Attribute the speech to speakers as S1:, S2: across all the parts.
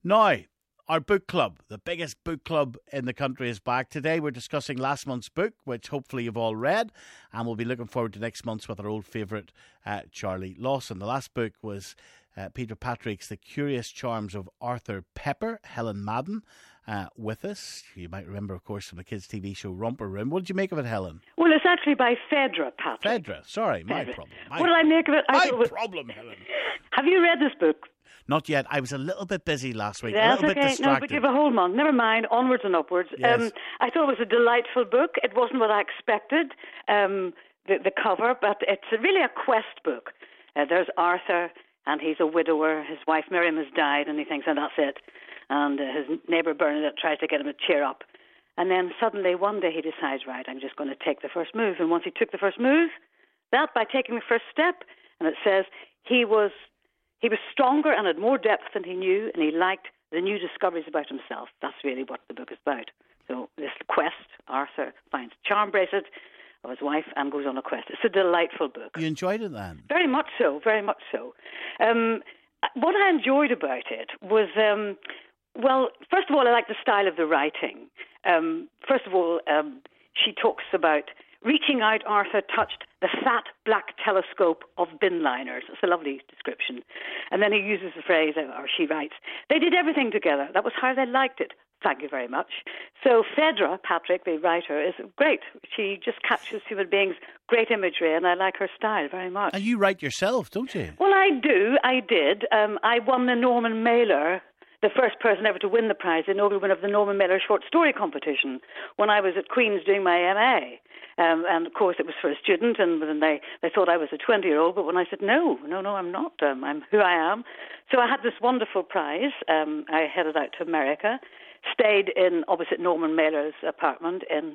S1: Now, our book club, the biggest book club in the country, is back today. We're discussing last month's book, which hopefully you've all read, and we'll be looking forward to next month's with our old favourite, Charlie Lawson. The last book was Peter Patrick's The Curious Charms of Arthur Pepper. Helen Madden with us. You might remember, of course, from the kids' TV show Romper Room. What did you make of it, Helen?
S2: Well, it's actually by Phaedra, Patrick.
S1: Phaedra, sorry, my problem.
S2: What did I make of it?
S1: My problem, Helen.
S2: Have you read this book?
S1: Not yet. I was a little bit busy last week.
S2: That's
S1: a little bit distracted.
S2: No, but you have a whole month. Never mind. Onwards and upwards.
S1: Yes.
S2: I thought it was a delightful book. It wasn't what I expected, the cover, but it's really a quest book. There's Arthur, and he's a widower. His wife Miriam has died, and he thinks, and that's it. And his neighbour Bernadette tries to get him to cheer up. And then suddenly one day he decides, right, I'm just going to take the first move. And once he took the first move, that by taking the first step, and it says he was stronger and had more depth than he knew, and he liked the new discoveries about himself. That's really what the book is about. So this quest, Arthur finds a charm bracelet of his wife and goes on a quest. It's a delightful book.
S1: You enjoyed it then?
S2: Very much so, very much so. What I enjoyed about it was, well, first of all, I like the style of the writing. First of all, she talks about reaching out, Arthur touched the fat black telescope of bin liners. It's a lovely description. And then he uses the phrase, or she writes, they did everything together. That was how they liked it. Thank you very much. So Phaedra, Patrick, the writer, is great. She just captures human beings, great imagery, and I like her style very much.
S1: And you write yourself, don't you?
S2: Well, I do. I did. I won the Norman Mailer, the first person ever to win the prize, the inaugural winner of the Norman Mailer short story competition, when I was at Queen's doing my MA. And of course it was for a student, and then they thought I was a 20-year-old, but when I said, no, I'm not, I'm who I am. So I had this wonderful prize. I headed out to America, stayed in opposite Norman Mailer's apartment in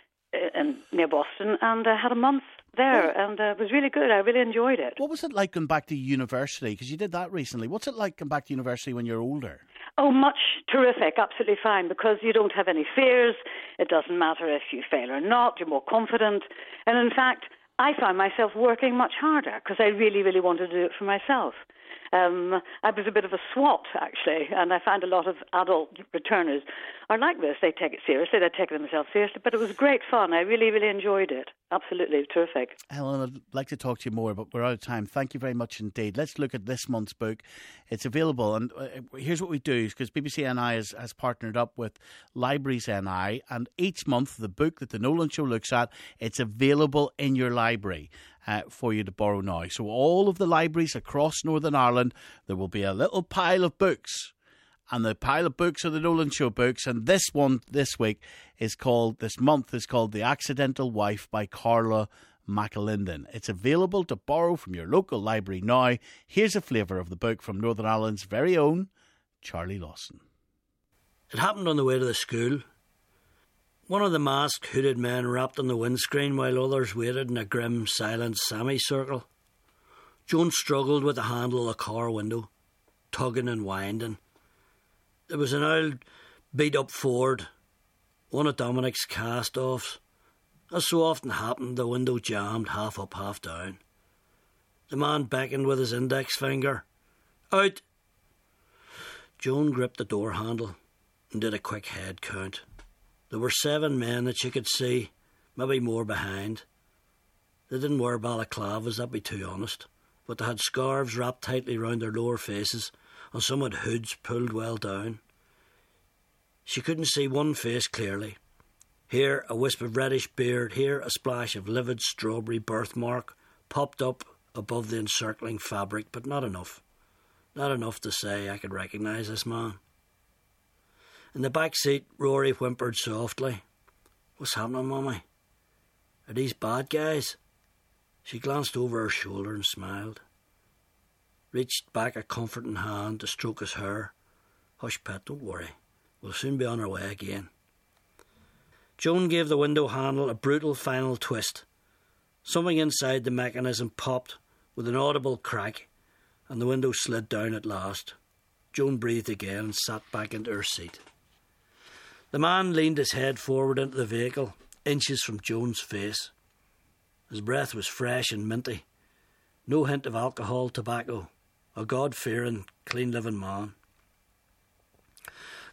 S2: near Boston, and had a month there, and it was really good. I really enjoyed it.
S1: What was it like going back to university? Because you did that recently. What's it like going back to university when you're older?
S2: Oh, much terrific, absolutely fine, because you don't have any fears. It doesn't matter if you fail or not. You're more confident. And in fact, I found myself working much harder because I really, really wanted to do it for myself. I was a bit of a SWAT, actually, and I found a lot of adult returners are like this. They take it seriously. They take themselves seriously. But it was great fun. I really, really enjoyed it. Absolutely terrific.
S1: Helen, I'd like to talk to you more, but we're out of time. Thank you very much indeed. Let's look at this month's book. It's available, and here's what we do, because BBC NI has partnered up with Libraries NI, and each month the book that the Nolan Show looks at, it's available in your library for you to borrow now. So all of the libraries across Northern Ireland, there will be a little pile of books, and the pile of books are the Nolan Show books, and this one this month is called The Accidental Wife by Carla McAlinden. It's available to borrow from your local library now. Here's a flavour of the book from Northern Ireland's very own Charlie Lawson.
S3: It happened on the way to the school. One of the masked, hooded men rapped on the windscreen while others waited in a grim, silent semicircle. Joan struggled with the handle of the car window, tugging and winding. There was an old, beat-up Ford, one of Dominic's cast-offs. As so often happened, the window jammed half up, half down. The man beckoned with his index finger. Out! Joan gripped the door handle and did a quick head count. There were 7 men that she could see, maybe more behind. They didn't wear balaclavas, that'd be too honest, but they had scarves wrapped tightly round their lower faces, and some had hoods pulled well down. She couldn't see one face clearly. Here a wisp of reddish beard, here a splash of livid strawberry birthmark popped up above the encircling fabric, but not enough. Not enough to say I could recognise this man. In the back seat, Rory whimpered softly. What's happening, Mummy? Are these bad guys? She glanced over her shoulder and smiled. Reached back a comforting hand to stroke his hair. Hush, pet, don't worry. We'll soon be on our way again. Joan gave the window handle a brutal final twist. Something inside the mechanism popped with an audible crack, and the window slid down at last. Joan breathed again and sat back into her seat. The man leaned his head forward into the vehicle, inches from Joan's face. His breath was fresh and minty. No hint of alcohol, tobacco. A God-fearing, clean-living man.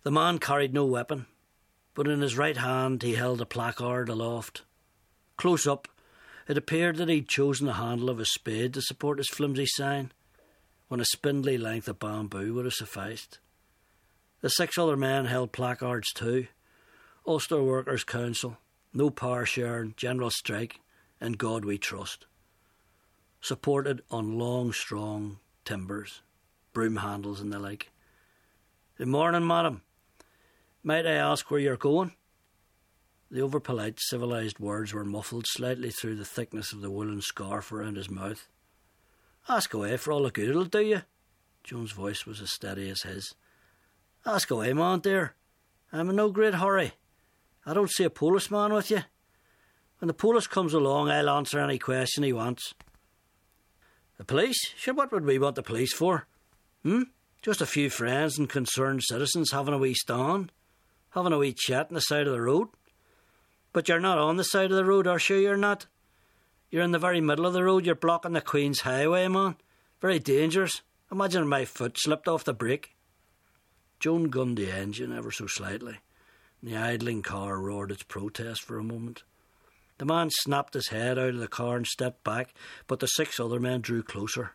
S3: The man carried no weapon, but in his right hand he held a placard aloft. Close up, it appeared that he'd chosen the handle of his spade to support his flimsy sign, when a spindly length of bamboo would have sufficed. The 6 other men held placards too. Ulster Workers' Council, no power sharing, general strike, in God we trust. Supported on long, strong timbers, broom handles and the like. Good morning, madam. Might I ask where you're going? The over-polite, civilised words were muffled slightly through the thickness of the woollen scarf around his mouth. Ask away for all the good it'll do you. Joan's voice was as steady as his. Ask away, man, dear. I'm in no great hurry. I don't see a policeman with you. When the police comes along, I'll answer any question he wants. The police? Sure, what would we want the police for? Just a few friends and concerned citizens having a wee stand, having a wee chat on the side of the road. But you're not on the side of the road, are you? You're not. You're in the very middle of the road. You're blocking the Queen's Highway, man. Very dangerous. Imagine my foot slipped off the brake. Joan gunned the engine ever so slightly, and the idling car roared its protest for a moment. The man snapped his head out of the car and stepped back, but the 6 other men drew closer.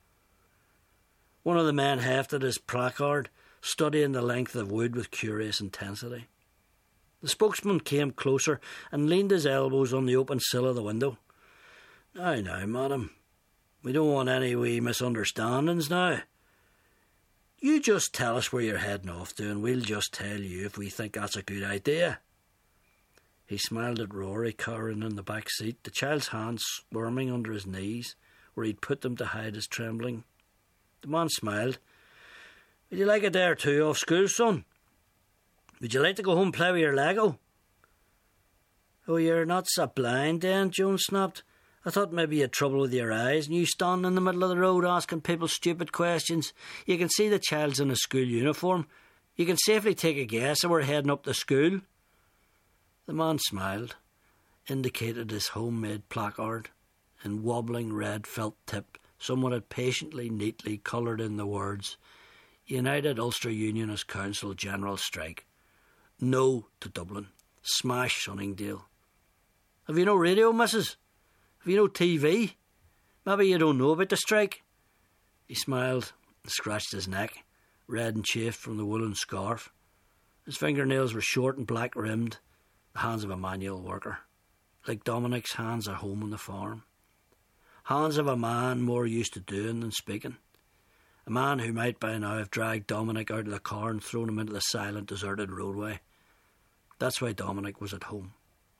S3: One of the men hefted his placard, studying the length of wood with curious intensity. The spokesman came closer and leaned his elbows on the open sill of the window. Now, madam, we don't want any wee misunderstandings now. You just tell us where you're heading off to, and we'll just tell you if we think that's a good idea. He smiled at Rory, cowering in the back seat, the child's hands squirming under his knees, where he'd put them to hide his trembling. The man smiled. Would you like a day or two off school, son? Would you like to go home and play with your Lego? Oh, you're not so blind then, Joan snapped. I thought maybe you had trouble with your eyes, and you standing in the middle of the road asking people stupid questions. You can see the child's in a school uniform. You can safely take a guess that we're heading up to school. The man smiled, indicated his homemade placard, in wobbling red felt tip. Someone had patiently, neatly coloured in the words, United Ulster Unionist Council General Strike. No to Dublin. Smash Sunningdale. Have you no radio, missus? Have you no TV? Maybe you don't know about the strike? He smiled and scratched his neck, red and chafed from the woollen scarf. His fingernails were short and black-rimmed, the hands of a manual worker, like Dominic's hands at home on the farm. Hands of a man more used to doing than speaking. A man who might by now have dragged Dominic out of the car and thrown him into the silent, deserted roadway. That's why Dominic was at home.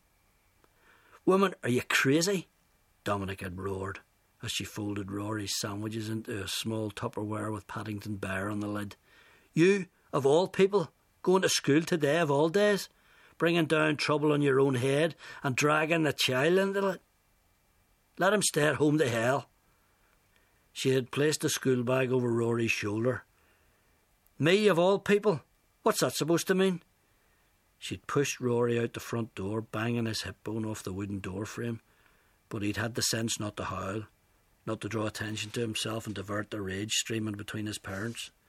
S3: Woman, are you crazy? Dominic had roared, as she folded Rory's sandwiches into a small Tupperware with Paddington Bear on the lid. You, of all people, going to school today of all days, bringing down trouble on your own head and dragging the child into it? Let him stay at home to hell. She had placed the school bag over Rory's shoulder. Me, of all people? What's that supposed to mean? She'd pushed Rory out the front door, banging his hip bone off the wooden door frame, but he'd had the sense not to howl, not to draw attention to himself and divert the rage streaming between his parents.